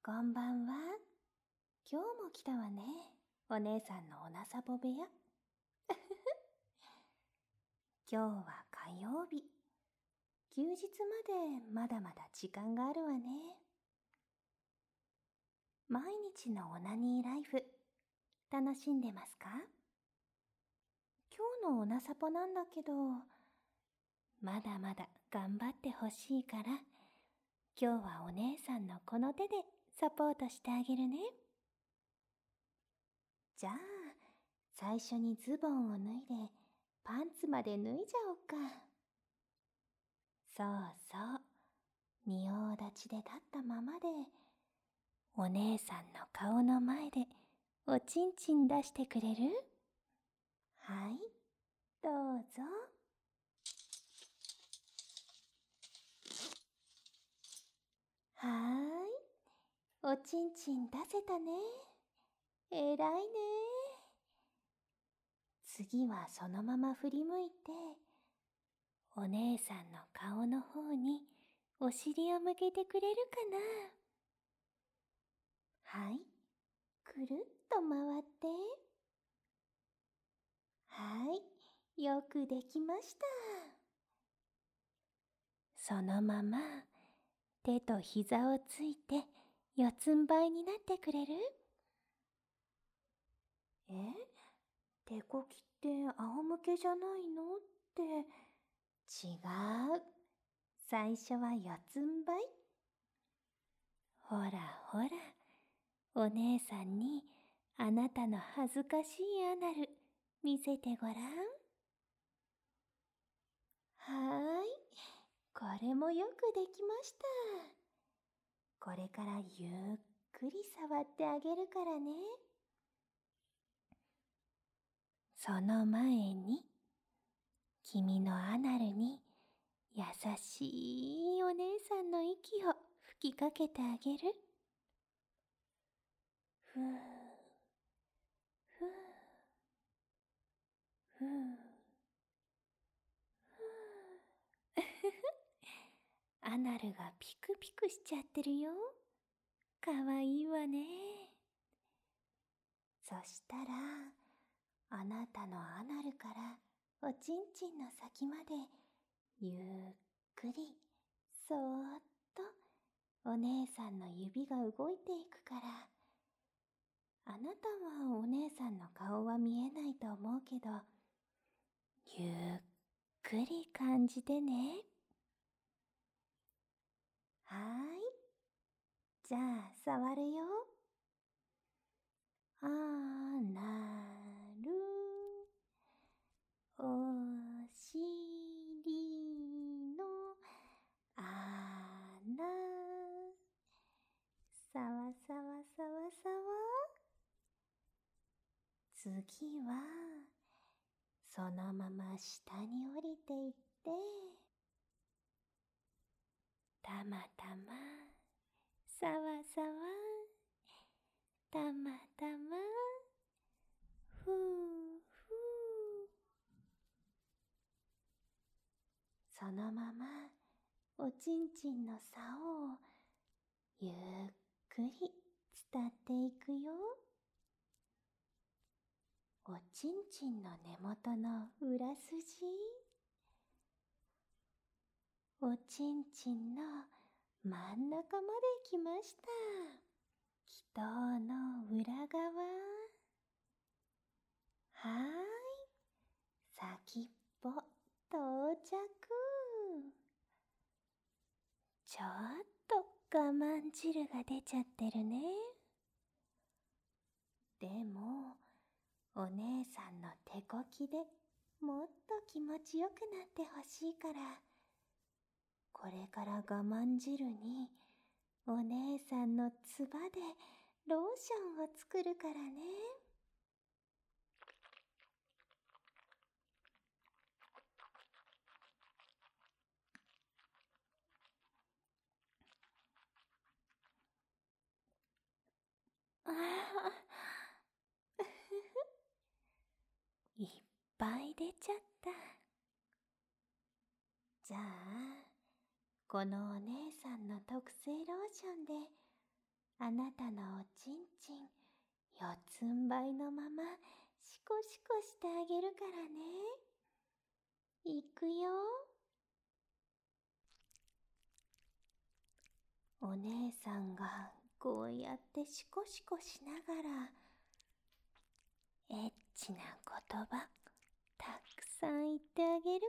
こんばんは。今日も来たわね。お姉さんのおなさぼ部屋。今日は火曜日。休日までまだまだ時間があるわね。毎日のオナニーライフ、楽しんでますか？今日のおなさぽなんだけど、まだまだ頑張ってほしいから、今日はお姉さんのこの手でサポートしてあげるね。じゃあ、最初にズボンを脱いで、パンツまで脱いじゃおうか。そうそう、仁王立ちで立ったままで、お姉さんの顔の前でおちんちん出してくれる？はい、どうぞ。はーい、おちんちん出せたね。えらいね。次はそのまま振り向いて、お姉さんの顔の方にお尻を向けてくれるかな？はい、くるっと回って。はい、よくできました。そのまま手と膝をついて四つん這いになってくれる？手こきって仰向けじゃないのって。違う。最初は四つん這い。ほらほら、お姉さんにあなたの恥ずかしいアナル見せてごらん。はーい、これもよくできました。これからゆっくり触ってあげるからね。その前に、君のアナルに優しいお姉さんの息を吹きかけてあげる。ふー、ふー、ふー、ふー。アナルがピクピクしちゃってるよ。かわいいわね。そしたら、あなたのアナルからおちんちんの先までゆっくりそーっとお姉さんの指が動いていくから、あなたはお姉さんの顔は見えないと思うけど、ゆっくり感じてね。はーい、じゃあ触るよ。アナル、お尻の穴、さわさわさわさわ。次はそのまま下に降りていって、たまたまさわさわ、たまたまふうふう。そのままおちんちんの竿をゆっくり伝っていくよ。おちんちんの根元の裏筋、おちんちんの真ん中まで来ました。気筒の裏側。はーい、先っぽ到着。ちょっと我慢汁が出ちゃってるね。でも、お姉さんの手こきでもっと気持ちよくなってほしいから、これから我慢汁にお姉さんのつばでローションを作るからね。ああ、いっぱい出ちゃった。じゃあ、このお姉さんの特製ローションであなたのおちんちん、四つん這いのままシコシコしてあげるからね。いくよ。お姉さんがこうやってシコシコしながらエッチな言葉たくさん言ってあげる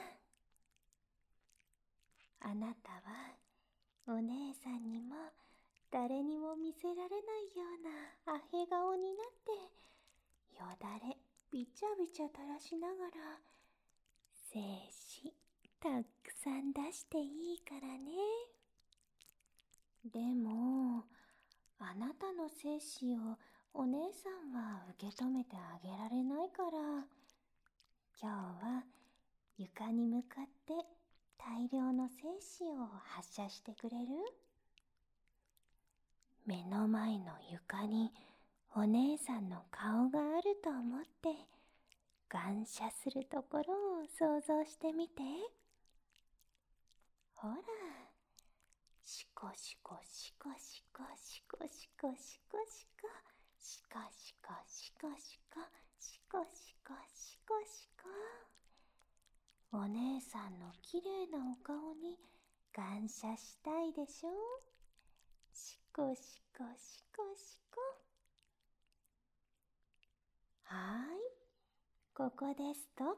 から。あなたはお姉さんにも誰にも見せられないようなアヘ顔になってよだれびちゃびちゃ垂らしながら精子たくさん出していいからね。でもあなたの精子をお姉さんは受け止めてあげられないから、今日は床に向かって大量の精子を発射してくれる？目の前の床にお姉さんの顔があると思って感謝するところを想像してみて。ほら、シコシコシコシコシコシコシコシコシコシコシコシコシコシコシコシコ。お姉さんのきれいなお顔に感謝したいでしょ。シコシコシコシコ。はーい、ここでストップ。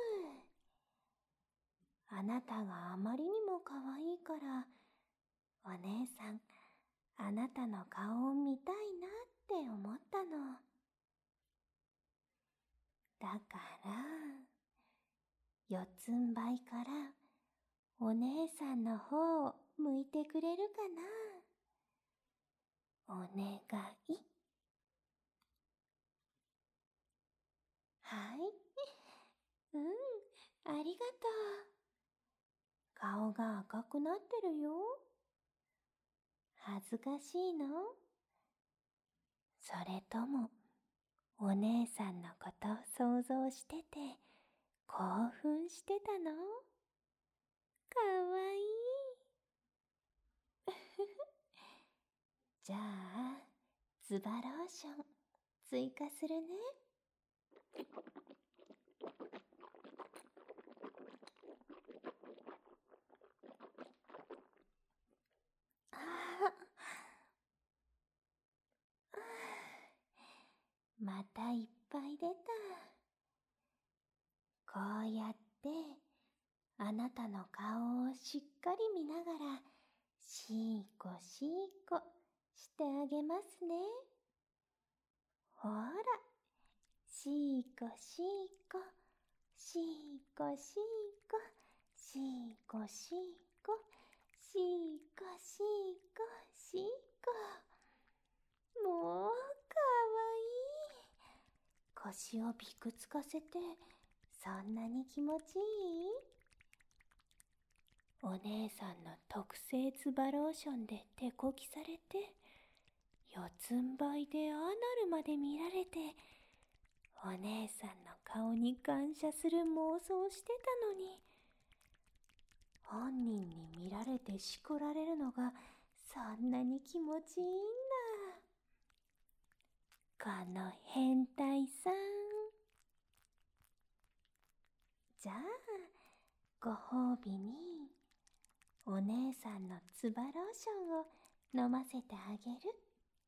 あなたがあまりにも可愛いからお姉さん、あなたの顔を見たいなって思ったの。だから四つん這いからお姉さんの方を向いてくれるかな。お願い。はい、ありがとう。顔が赤くなってるよ。恥ずかしいの？それともお姉さんのこと想像してて興奮してたの？かわいい。じゃあズバローション追加するね。またいっぱい出た。こうやってあなたの顔をしっかり見ながらシーコシーコしてあげますね。ほら、シーコシーコシーコシーコシーコシーコシーコシーコシーコ。もうかわいい。腰をびくつかせてそんなに気持ちいい？お姉さんの特製ズバローションで手こきされて四つん這いでああなるまで見られて、お姉さんの顔に感謝する妄想してたのに、本人に見られてしこられるのがそんなに気持ちいいんだ。この変態さん。じゃあご褒美にお姉さんのズバローションを飲ませてあげる。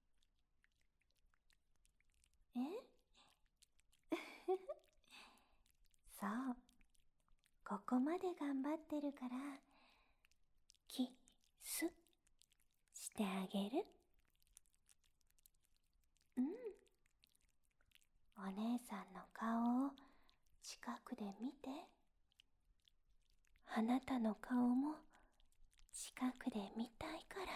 えそう、ここまで頑張ってるからキスしてあげる。お姉さんの顔を近くで見て。あなたの顔も近くで見たいから。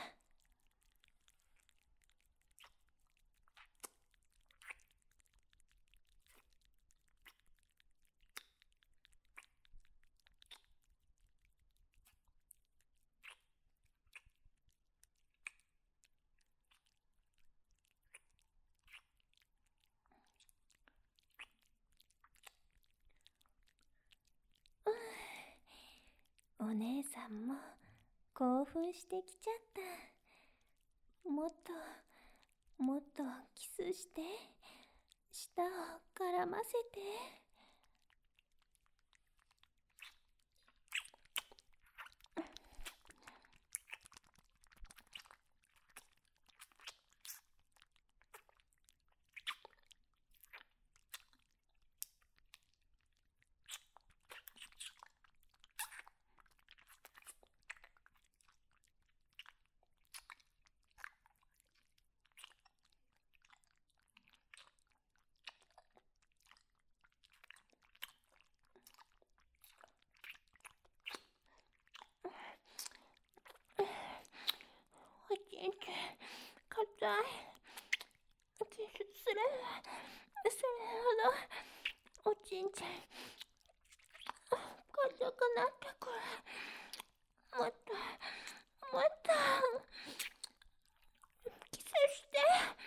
お姉さんも興奮してきちゃった。 もっともっとキスして、舌を絡ませて。おちんちん硬い。キスすればするほどおちんちん硬くなってくる。もっともっとキスして。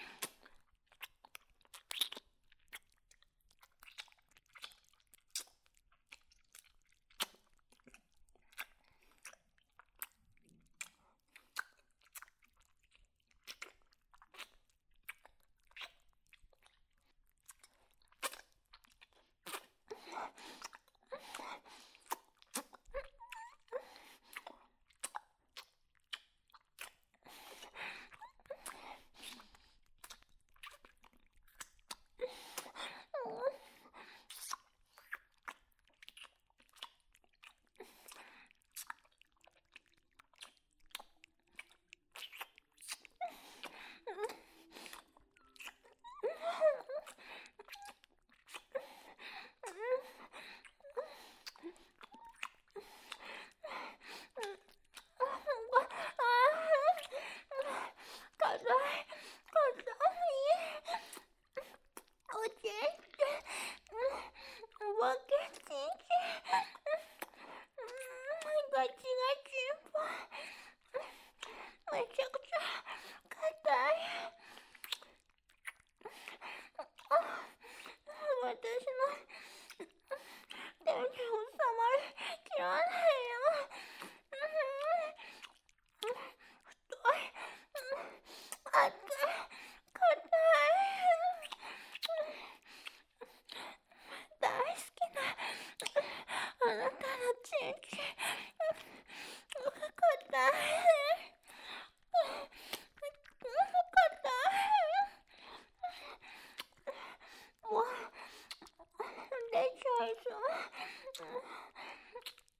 硬い硬い。おちんちんボケちんちんガチガチっぽい。めちゃくちゃ硬い。私の手に収まりきらないよ。太い。熱い。硬い。大好きなあなたのちんちん硬い。硬い。もう出ちゃいそう。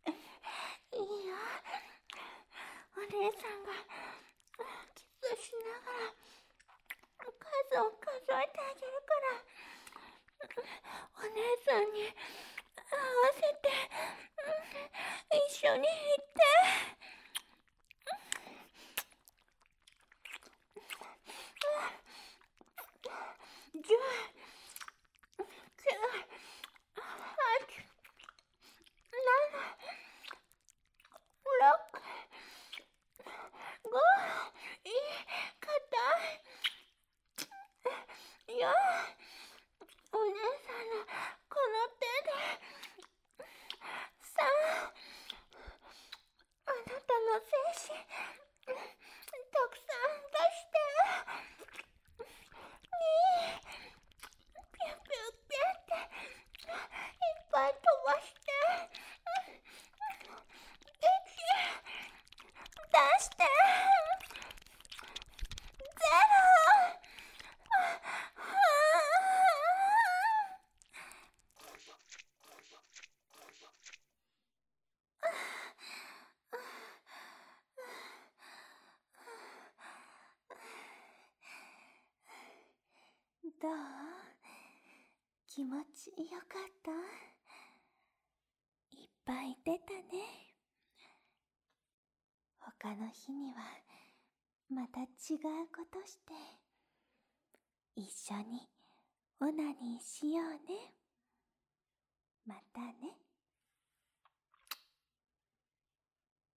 いいよ。お姉さんがキスしながら数を数えてあげるから、お姉さんに合わせて一緒に言って。10、9、8、7、6、5、いい、硬い。4、お姉さんのこの手で。3、あなたの精子たくさん出して。2、ピュピュピュっていっぱい飛ばして。1、出して。0。どう？気持ちよかった？いっぱい出たね。他の日にはまた違うことして一緒にオナニーしようね。またね。